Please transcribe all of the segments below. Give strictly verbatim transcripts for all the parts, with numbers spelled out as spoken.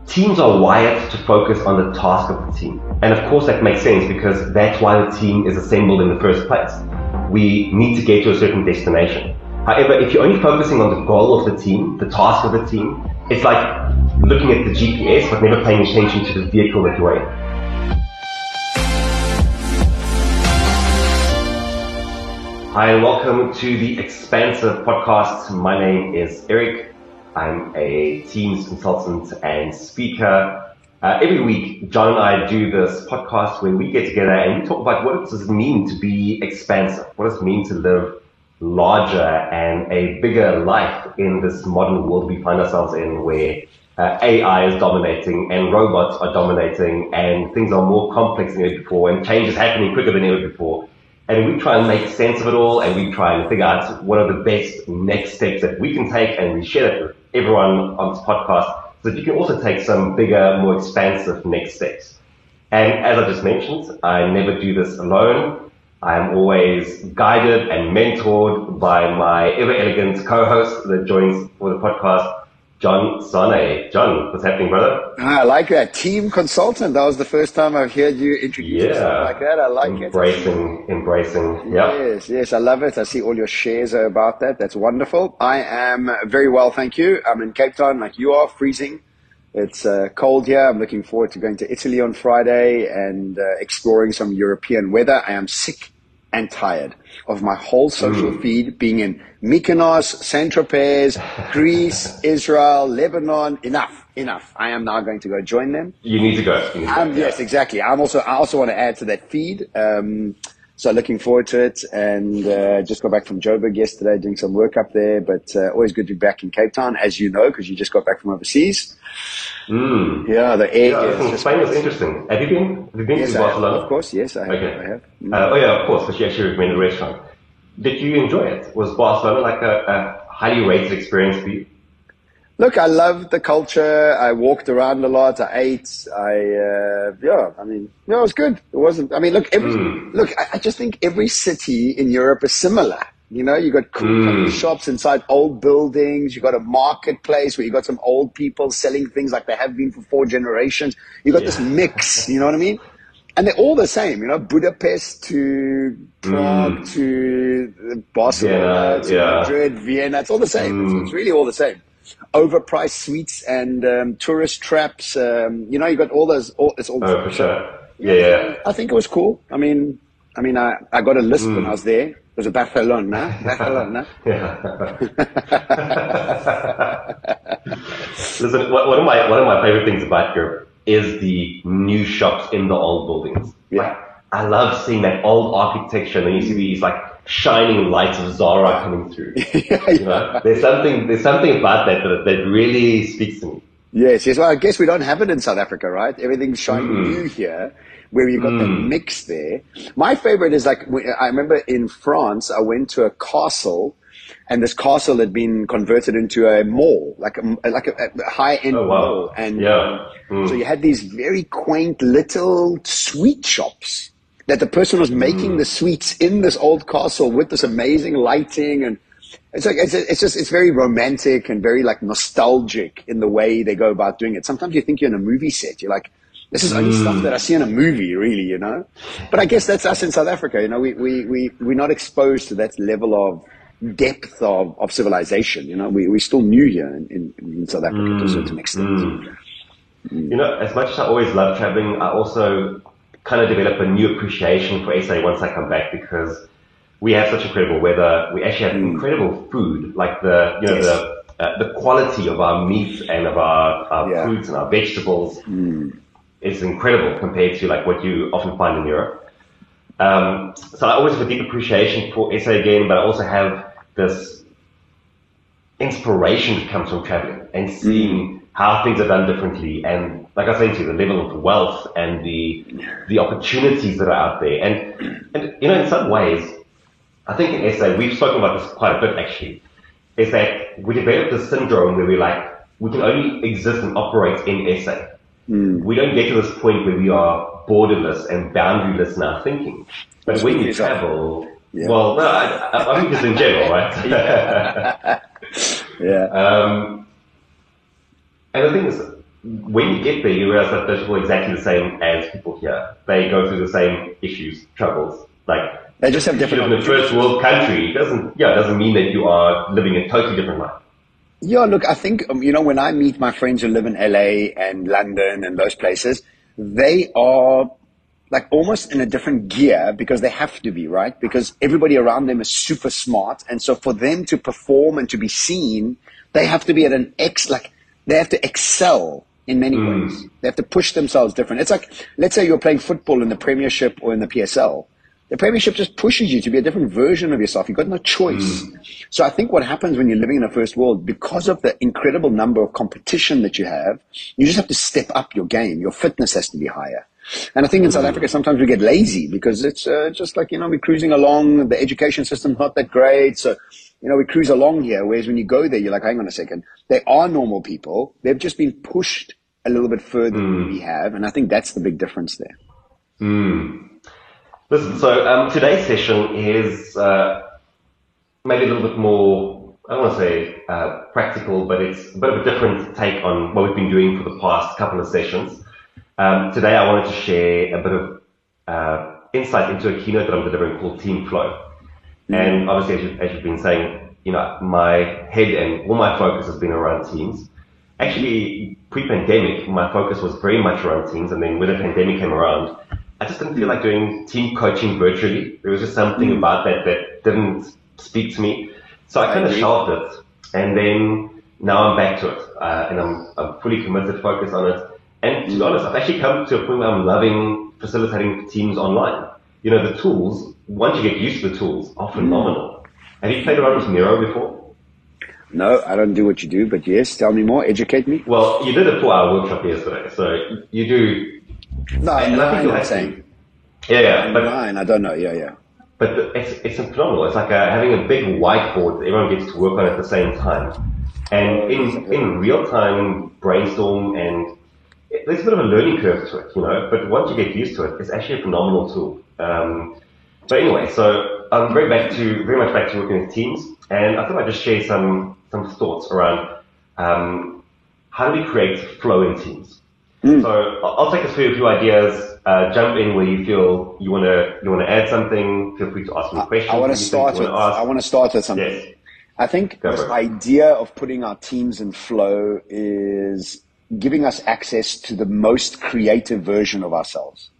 teams are wired to focus on the task of the team. And of course that makes sense because that's why the team is assembled in the first place. We need to get to a certain destination. However, if you're only focusing on the goal of the team, the task of the team, it's like looking at the G P S but never paying attention to the vehicle that you're in. Hi and welcome to the Expansive Podcast. My name is Eric. I'm a Teams consultant and speaker. Uh, every week, John and I do this podcast where we get together and we talk about what does it mean to be expansive? What does it mean to live larger and a bigger life in this modern world we find ourselves in, where uh, A I is dominating and robots are dominating and things are more complex than ever before and change is happening quicker than ever before. And we try and make sense of it all, and we try and figure out what are the best next steps that we can take, and we share that with everyone on this podcast so that you can also take some bigger, more expansive next steps. And as I just mentioned, I never do this alone. I am always guided and mentored by my ever elegant co-host that joins for the podcast, John Sane. John, what's happening, brother? I like that. Team consultant. That was the first time I've heard you introduce yeah. yourself like that. I like embracing, it. Embracing, embracing. Yeah. Yes, yes, I love it. I see all your shares are about that. That's wonderful. I am very well, thank you. I'm in Cape Town like you are, freezing. It's uh, cold here. I'm looking forward to going to Italy on Friday and uh, exploring some European weather. I am sick and tired of my whole social mm. feed being in Mykonos, Saint-Tropez, Greece, Israel, Lebanon. Enough, enough. I am now going to go join them. You need to go. Need to go. Um, yes, exactly. I'm also, I also want to add to that feed. Um, so looking forward to it, and uh, just got back from Joburg yesterday doing some work up there, but uh, always good to be back in Cape Town, as you know, because you just got back from overseas. Mm. Yeah, the air. Yeah, is Spain was interesting. Have you been? Have you been yes, to I Barcelona? Have, of course, yes, I have. Okay. I have. Mm. Uh, oh yeah, of course, because you actually recommended the restaurant. Did you enjoy it? Was Barcelona like a, a highly rated experience for you? Look, I loved the culture. I walked around a lot. I ate. I, uh, yeah, I mean, yeah, it was good. It wasn't, I mean, look, every, mm. look, I, I just think every city in Europe is similar. You know, you got cool mm. shops inside old buildings. You got a marketplace where you got some old people selling things like they have been for four generations. You got yeah. this mix, you know what I mean? And they're all the same, you know, Budapest to Prague mm. to Barcelona yeah, to yeah. Madrid, Vienna. It's all the same. Mm. It's, it's really all the same. Overpriced suites and um, tourist traps. Um, you know, you got all those. All, it's all. Oh, for sure. Yeah, yeah. I think it was cool. I mean, I mean, I, I got a list mm. when I was there. It was a Barcelona, Barcelona. Listen, one of my one of my favorite things about Europe is the new shops in the old buildings. Yeah. Like, I love seeing that old architecture, and you see these like shining lights of Zara coming through. yeah, you know, there's something there's something about that, that that really speaks to me. Yes, yes. Well, I guess we don't have it in South Africa, right? Everything's shining mm. new here, where you've got mm. the mix there. My favorite is like, I remember in France, I went to a castle, and this castle had been converted into a mall, like a, like a, a high-end oh, wow. mall. And yeah. mm. so you had these very quaint little sweet shops that the person was making mm. the sweets in this old castle with this amazing lighting, and it's like it's, it's just it's very romantic and very like nostalgic in the way they go about doing it. Sometimes you think you're in a movie set. You're like, this is only mm. stuff that I see in a movie, really, you know. But I guess that's us in South Africa. You know, we we we we're not exposed to that level of depth of, of civilization. You know, we we're still new here in, in, in South Africa mm. to a certain extent. Mm. Mm. You know, as much as I always love traveling, I also kind of develop a new appreciation for S A once I come back, because we have such incredible weather. We actually have mm. incredible food, like the, you know, yes. the, uh, the quality of our meat and of our, our yeah. fruits and our vegetables mm. is incredible compared to like what you often find in Europe. Um, so I always have a deep appreciation for S A again, but I also have this inspiration that comes from traveling and seeing mm. how things are done differently. And like I was saying to you, the level of wealth and the, the opportunities that are out there. And, and, you know, in some ways, I think in S A, we've spoken about this quite a bit actually, is that we develop this syndrome where we're like, we can only exist and operate in S A. Mm. We don't get to this point where we are borderless and boundaryless in our thinking. But That's when you travel, yeah. well, no, I, I mean just in general, right? yeah. yeah. Um, and the thing is, when you get there, you realize that those people are exactly the same as people here. They go through the same issues, troubles. Like, they just have different. In a first world country, it doesn't, yeah, it doesn't mean that you are living a totally different life. Yeah, look, I think, um, you know, when I meet my friends who live in L A and London and those places, they are like almost in a different gear because they have to be, right? Because everybody around them is super smart. And so for them to perform and to be seen, they have to be at an X, like they have to excel in many mm. ways. They have to push themselves different. It's like, let's say you're playing football in the Premiership or in the P S L. The Premiership just pushes you to be a different version of yourself. You've got no choice. Mm. So I think what happens when you're living in a first world, because of the incredible number of competition that you have, you just have to step up your game. Your fitness has to be higher. And I think in South Africa, sometimes we get lazy because it's uh, just like, you know, we're cruising along. The education system's not that great. So, you know, we cruise along here. Whereas when you go there, you're like, hang on a second. They are normal people. They've just been pushed a little bit further mm. than we have. And I think that's the big difference there. Mm. Listen, so um, today's session is uh, maybe a little bit more, I don't want to say uh, practical, but it's a bit of a different take on what we've been doing for the past couple of sessions. Um, today I wanted to share a bit of uh, insight into a keynote that I'm delivering called Team Flow. Mm-hmm. And obviously, as, you, as you've been saying, you know, my head and all my focus has been around teams. Actually, pre-pandemic, my focus was very much around teams. And then when the pandemic came around, I just didn't feel like doing team coaching virtually. There was just something mm. about that that didn't speak to me. So I kind of shelved it. And then now I'm back to it. Uh, and I'm, I'm fully committed, focused on it. And to be honest, I've actually come to a point where I'm loving facilitating teams online. You know, the tools, once you get used to the tools, are phenomenal. Mm. Have you played around with Miro before? No, I don't do what you do, but yes, tell me more, educate me. Well, you did a four-hour workshop yesterday, so you do... No, I'm lying, I'm saying. Yeah, yeah. I'm but, lying, I don't know, yeah, yeah. But the, it's, it's phenomenal. It's like a, having a big whiteboard that everyone gets to work on at the same time. And oh, in, in real-time brainstorm and... It, there's a bit of a learning curve to it, you know, but once you get used to it, it's actually a phenomenal tool. Um, but anyway, so I'm very back to, very much back to working with teams, and I thought I'd just share some, some thoughts around, um, how do we create flow in teams? Mm. So I'll take us through a few ideas, uh, jump in where you feel you want to, you want to add something, feel free to ask me questions. I want to start with, I want to start with something. Yes. I think Go this idea of putting our teams in flow is giving us access to the most creative version of ourselves.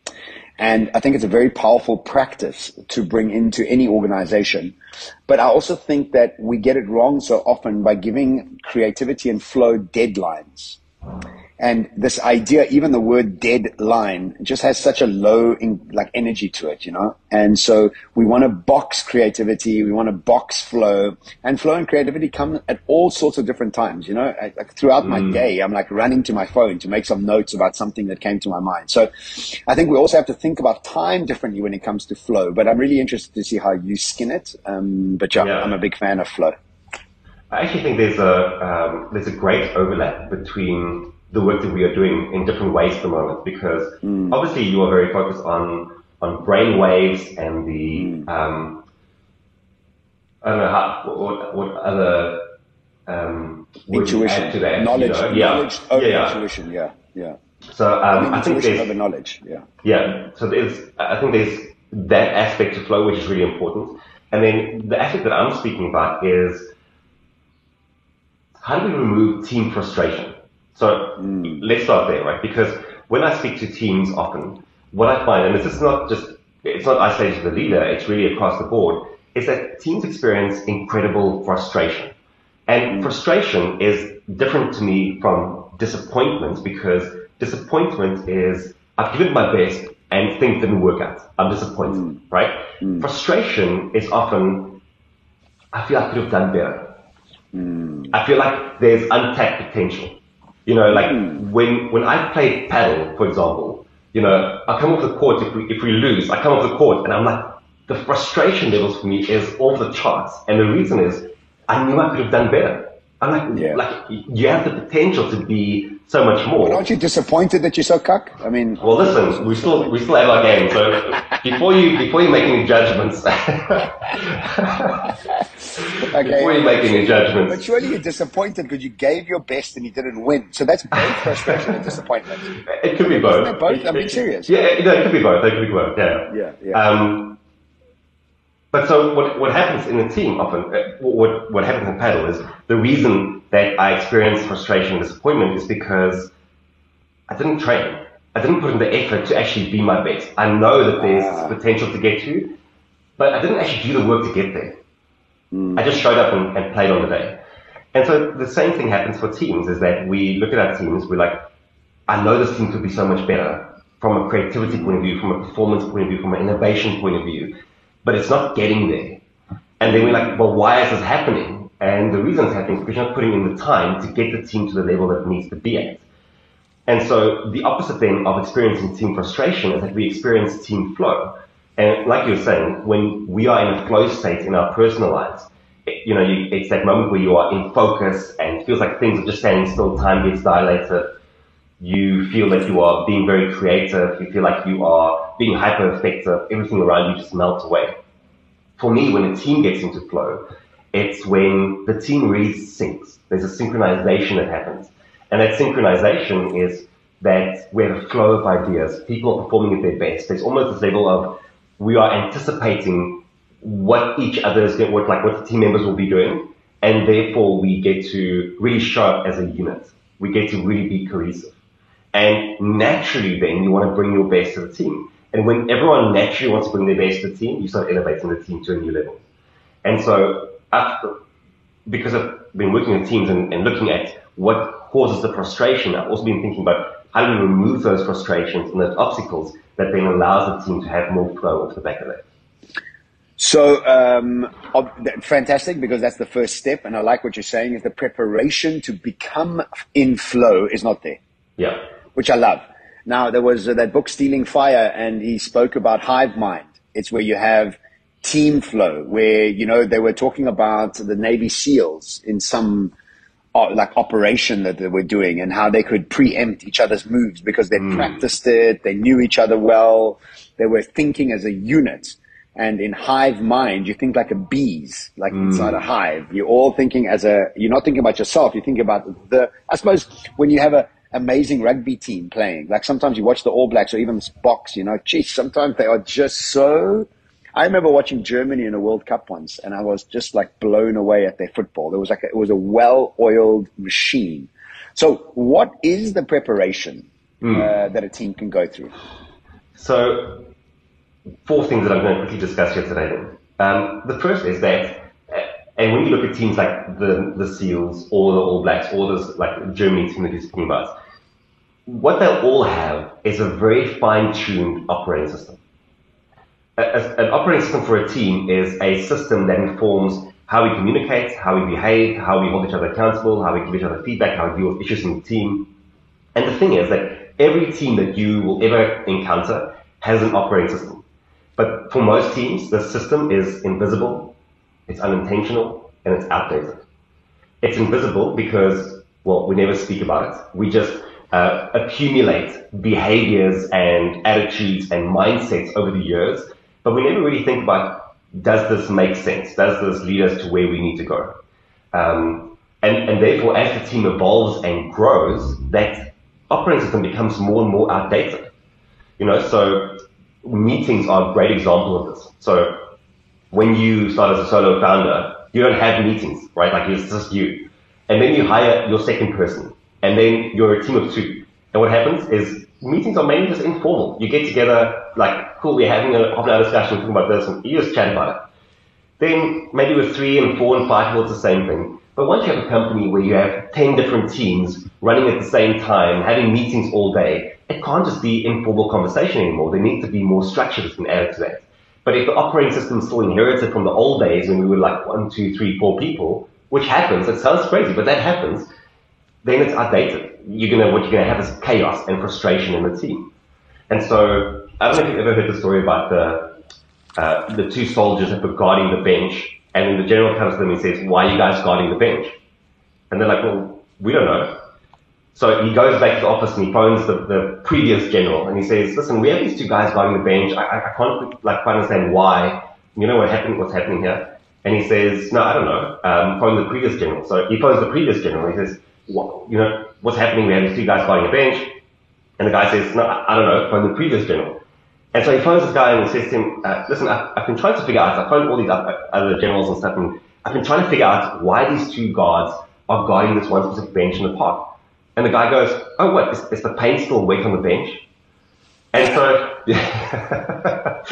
And I think it's a very powerful practice to bring into any organization. But I also think that we get it wrong so often by giving creativity and flow deadlines. And this idea, even the word deadline, just has such a low in, like energy to it, you know? And so we want to box creativity, we want to box flow, and flow and creativity come at all sorts of different times, you know? I, like throughout mm. my day, I'm like running to my phone to make some notes about something that came to my mind. So I think we also have to think about time differently when it comes to flow, but I'm really interested to see how you skin it. Um, but yeah, yeah, I'm a big fan of flow. I actually think there's a, um, there's a great overlap between the work that we are doing in different ways at the moment, because mm. obviously you are very focused on, on brain waves and the, mm. um, I don't know how, what, what other, um, intuition, to that, knowledge, you know? knowledge yeah. over yeah, yeah. intuition. Yeah. Yeah. So, um, I, mean, I think there's, over knowledge. Yeah. Yeah. So there's, I think there's that aspect of flow, which is really important. And then the aspect that I'm speaking about is how do we remove team frustration? So mm. let's start there, right? Because when I speak to teams often, what I find, and this is not just, it's not isolated to the leader, it's really across the board, is that teams experience incredible frustration. And mm. frustration is different to me from disappointment, because disappointment is, I've given my best and things didn't work out. I'm disappointed, mm. right? Mm. Frustration is often, I feel I could have done better. Mm. I feel like there's untapped potential. You know, like mm. when, when I play paddle, for example, you know, I come off the court, if we, if we lose, I come off the court and I'm like, the frustration levels for me is off the charts. And the reason is I knew I could have done better. I'm like, Yeah. like, you have the potential to be so much more. But aren't you disappointed that you're so cuck? I mean, well, listen, we still we still have our game. So before you before you make any judgments, okay, before you make any judgments, but surely you're disappointed because you gave your best and you didn't win. So that's both frustration and disappointment. It could be both. Isn't it both? I'm being serious. Yeah, no, it could be both. It could be both. Yeah. Yeah. Yeah. Um, But so what what happens in the team often, uh, what what happens in paddle is the reason that I experience frustration and disappointment is because I didn't train. I didn't put in the effort to actually be my best. I know that there's Ah. potential to get to, but I didn't actually do the work to get there. Mm. I just showed up and, and played on the day. And so the same thing happens for teams is that we look at our teams, we're like, I know this team could be so much better from a creativity point of view, from a performance point of view, from an innovation point of view, but it's not getting there. And then we're like, well, why is this happening? And the reason it's happening is because you're not putting in the time to get the team to the level that it needs to be at. And so the opposite then of experiencing team frustration is that we experience team flow. And like you were saying, when we are in a flow state in our personal lives, it, you know, you, it's that moment where you are in focus and it feels like things are just standing still, time gets dilated. You feel that you are being very creative. You feel like you are being hyper effective. Everything around you just melts away. For me, when a team gets into flow, it's when the team really syncs. There's a synchronization that happens. And that synchronization is that we have a flow of ideas. People are performing at their best. There's almost this level of we are anticipating what each other is going to, what, like what the team members will be doing. And therefore we get to really show up as a unit. We get to really be cohesive. And naturally then you want to bring your best to the team. And when everyone naturally wants to bring their best to the team, you start elevating the team to a new level. And so after, because I've been working with teams and, and looking at what causes the frustration, I've also been thinking about how do we remove those frustrations and those obstacles that then allows the team to have more flow off the back of it. So, um, fantastic, because that's the first step. And I like what you're saying is the preparation to become in flow is not there. Yeah. Which I love. Now, there was uh, that book, Stealing Fire, and he spoke about hive mind. It's where you have team flow, where, you know, they were talking about the Navy SEALs in some uh, like operation that they were doing and how they could preempt each other's moves because they mm. practiced it. They knew each other well. They were thinking as a unit. And in hive mind, you think like a bees, like mm. inside a hive. You're all thinking as a, you're not thinking about yourself. You think about the, I suppose when you have a amazing rugby team playing, like sometimes you watch the All Blacks or even box, you know, geez, sometimes they are just so, I remember watching Germany in a World Cup once and I was just like blown away at their football. There was like, a, it was a well-oiled machine. So what is the preparation mm. uh, that a team can go through? So four things that I'm going to quickly discuss here today then. Um, the first is that, uh, and when you look at teams like the, the SEALs or the All Blacks or this like Germany team that you're speaking about, what they'll all have is a very fine-tuned operating system. A, a, an operating system for a team is a system that informs how we communicate, how we behave, how we hold each other accountable, how we give each other feedback, how we deal with issues in the team. And the thing is that every team that you will ever encounter has an operating system. But for most teams, the system is invisible, it's unintentional, and it's outdated. It's invisible because, well, we never speak about it. We just uh, accumulate behaviors and attitudes and mindsets over the years, but we never really think about, does this make sense? Does this lead us to where we need to go? Um, and, and therefore, as the team evolves and grows, that operating system becomes more and more outdated. You know, so meetings are a great example of this. So when you start as a solo founder, you don't have meetings, right? Like it's just you. And then you hire your second person. And then you're a team of two. And what happens is meetings are mainly just informal. You get together, like, cool, we're having a half an hour discussion, talking about this, and you just chat about it. Then maybe with three and four and five people, it's the same thing. But once you have a company where you have ten different teams running at the same time, having meetings all day, it can't just be informal conversation anymore. There needs to be more structure that's been added to that. But if the operating system is still inherited from the old days when we were like one, two, three, four people, which happens, it sounds crazy, but that happens, then it's outdated. You're gonna, what you're gonna have is chaos and frustration in the team. And so, I don't know if you've ever heard the story about the, uh, the two soldiers that were guarding the bench, and then the general comes to them and says, why are you guys guarding the bench? And they're like, well, we don't know. So he goes back to the office and he phones the, the previous general and he says, listen, we have these two guys guarding the bench. I, I can't like quite understand why. You know what happened, what's happening here? And he says, no, I don't know. Um, phone the previous general. So he phones the previous general. He says, what, you know, what's happening? We have these two guys guarding the bench. And the guy says, no, I don't know. Phone the previous general. And so he phones this guy and he says to him, uh, listen, I've, I've been trying to figure out, I phoned all these other generals and stuff, and I've been trying to figure out why these two guards are guarding this one specific bench in the park. And the guy goes, oh, what, is, is the paint still wet on the bench? And so, yeah.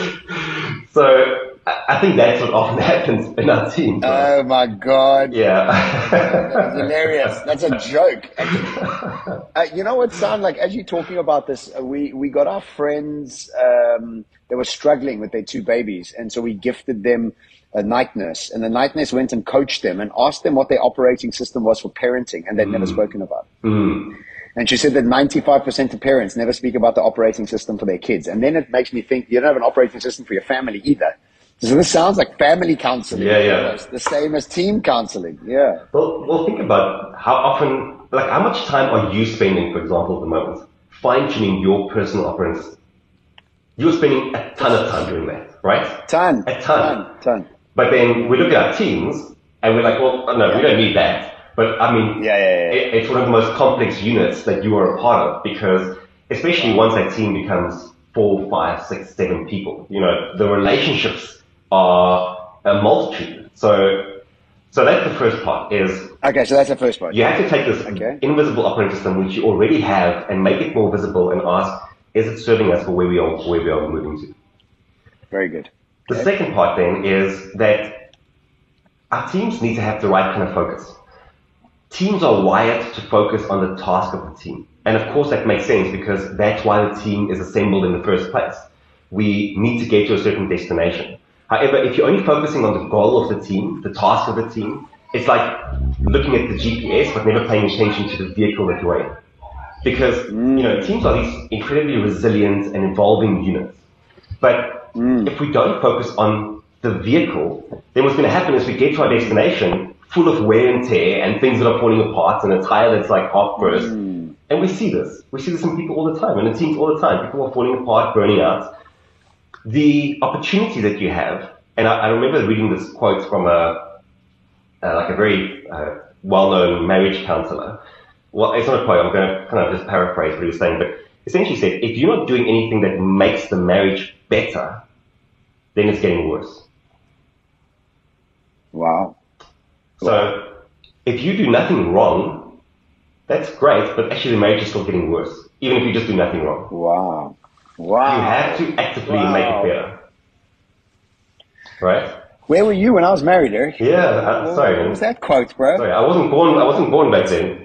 so I think that's what often happens in our team. Right? Oh my God. Yeah. That's hilarious. That's a joke. Uh, you know what sound like, as you're talking about this, uh, we, we got our friends, um, they were struggling with their two babies. And so we gifted them a night nurse, and the night nurse went and coached them and asked them what their operating system was for parenting, and they'd mm. never spoken about it. Mm. And she said that ninety-five percent of parents never speak about the operating system for their kids. And then it makes me think, you don't have an operating system for your family either. So this sounds like family counseling. Yeah, yeah. Almost. The same as team counseling. Yeah. Well, well, think about how often, like how much time are you spending, for example, at the moment, fine-tuning your personal operating system? You're spending a ton of time doing that, right? Ton. A ton. Ton. Ton. But then we look at our teams and we're like, well, no, yeah. we don't need that. But I mean, yeah, yeah, yeah. It, it's one of the most complex units that you are a part of, because especially once that team becomes four, five, six, seven people, you know, the relationships are a multitude. So, so that's the first part is. Okay, so that's the first part. You have to take this okay. invisible operating system, which you already have, and make it more visible and ask, is it serving us for where we are, where we are moving to? Very good. The okay. second part then is that our teams need to have the right kind of focus. Teams are wired to focus on the task of the team. And of course that makes sense, because that's why the team is assembled in the first place. We need to get to a certain destination. However, if you're only focusing on the goal of the team, the task of the team, it's like looking at the G P S but never paying attention to the vehicle that you're in. Because, mm. you know, teams are these incredibly resilient and evolving units. But mm. if we don't focus on the vehicle, then what's going to happen is we get to our destination full of wear and tear and things that are falling apart and a tire that's like half burst. Mm. And we see this. We see this in people all the time, and in teams all the time. People are falling apart, burning out. The opportunity that you have, and I, I remember reading this quote from a, uh, like a very uh, well-known marriage counselor. Well, it's not a quote, I'm going to kind of just paraphrase what he was saying, but essentially said, if you're not doing anything that makes the marriage better, then it's getting worse. Wow. So wow. if you do nothing wrong, that's great, but actually the marriage is still getting worse, even if you just do nothing wrong. Wow. Wow. You have to actively wow. make it better. Right? Where were you when I was married, Eric? Yeah, uh, what, sorry. What was that quote, bro? Sorry, I wasn't born, I wasn't born back then.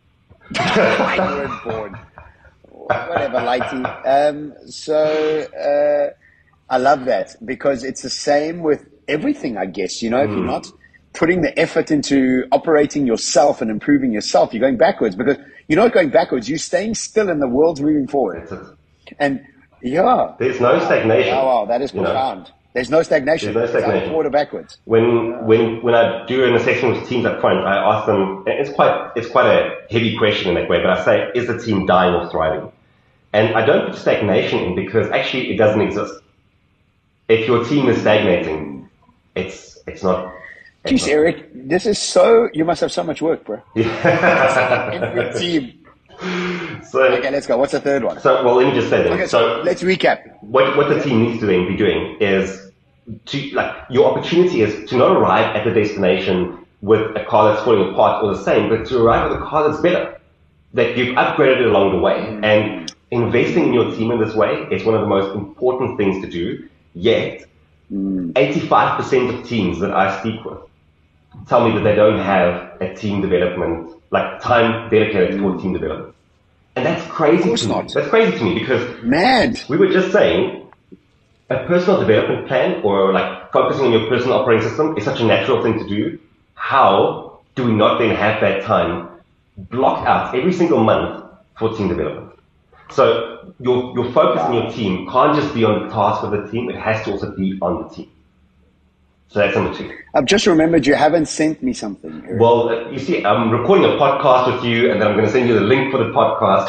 You weren't born. Whatever, Lighty. Um, so, uh, I love that, because it's the same with everything, I guess. You know, if mm. you're not putting the effort into operating yourself and improving yourself, you're going backwards, because you're not going backwards. You're staying still and the world's moving forward. And yeah. There's no stagnation. Wow, wow, that is profound. Know? There's no stagnation. There's no stagnation. It's forward or backwards. When yeah. when when I do an assessment with teams up front, I ask them. It's quite it's quite a heavy question in that way, but I say, is the team dying or thriving? And I don't put stagnation in, because actually it doesn't exist. If your team is stagnating, it's it's not. It's Jeez, not. Eric, this is so. You must have so much work, bro. Yeah. Every team. So, okay, let's go. What's the third one? So, well, let me just say that. Okay, so, so let's recap. What what the team needs to be doing is to, like, your opportunity is to not arrive at the destination with a car that's falling apart or the same, but to arrive with a car that's better, that you've upgraded it along the way. Mm. And investing in your team in this way is one of the most important things to do. Yet, mm. eighty-five percent of teams that I speak with tell me that they don't have a team development, like time dedicated toward team development. And that's crazy. Of course to me. not. That's crazy to me, because mad. We were just saying a personal development plan, or like focusing on your personal operating system, is such a natural thing to do. How do we not then have that time blocked out every single month for team development? So your your focus on your team can't just be on the task of the team, it has to also be on the team. So that's number two. I've just remembered you haven't sent me something, Eric. Well, uh, you see, I'm recording a podcast with you, and then I'm going to send you the link for the podcast.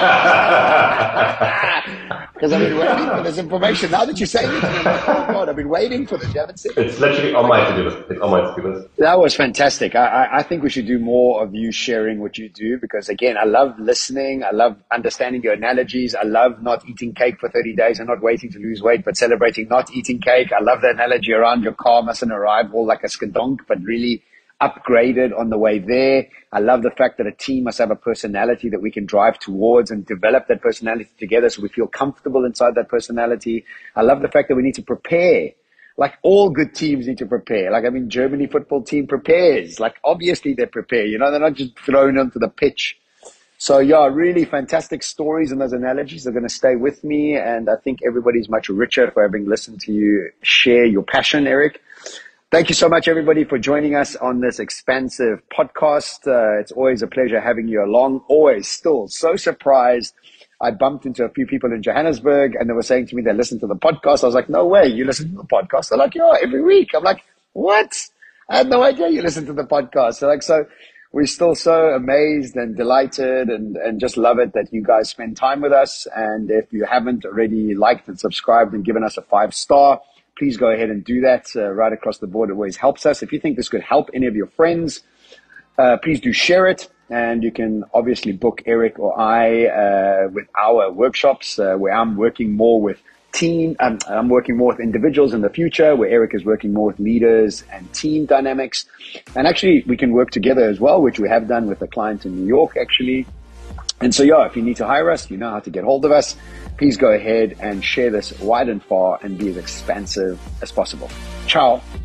Because I've been waiting for this information. Now that you're saying it, I'm like, oh God, I've been waiting for this. You haven't sent it. It's literally on my to-do list. It's on my to-do list. That was fantastic. I, I, I think we should do more of you sharing what you do because, again, I love listening. I love understanding your analogies. I love not eating cake for thirty days and not waiting to lose weight, but celebrating not eating cake. I love the analogy around your car mustn't arrive all like a skadonk, but really upgraded on the way there. I love the fact that a team must have a personality that we can drive towards and develop that personality together so we feel comfortable inside that personality. I love the fact that we need to prepare. Like all good teams need to prepare. Like, I mean, Germany football team prepares. Like, obviously they prepare, you know, they're not just thrown onto the pitch. So yeah, really fantastic stories and those analogies are going to stay with me. And I think everybody's much richer for having listened to you share your passion, Eric. Thank you so much, everybody, for joining us on this expansive podcast. Uh, it's always a pleasure having you along. Always, still so surprised. I bumped into a few people in Johannesburg and they were saying to me they listened to the podcast. I was like, no way, you listen to the podcast? They're like, yeah, every week. I'm like, what? I had no idea you listened to the podcast. So like, so we're still so amazed and delighted and, and just love it that you guys spend time with us. And if you haven't already liked and subscribed and given us a five star, please go ahead and do that uh, right across the board. It always helps us. If you think this could help any of your friends, uh, please do share it. And you can obviously book Eric or I uh, with our workshops uh, where I'm working more with team. Um, I'm working more with individuals in the future, where Eric is working more with leaders and team dynamics. And actually, we can work together as well, which we have done with a client in New York, actually. And so, yeah, if you need to hire us, you know how to get hold of us. Please go ahead and share this wide and far and be as expansive as possible. Ciao.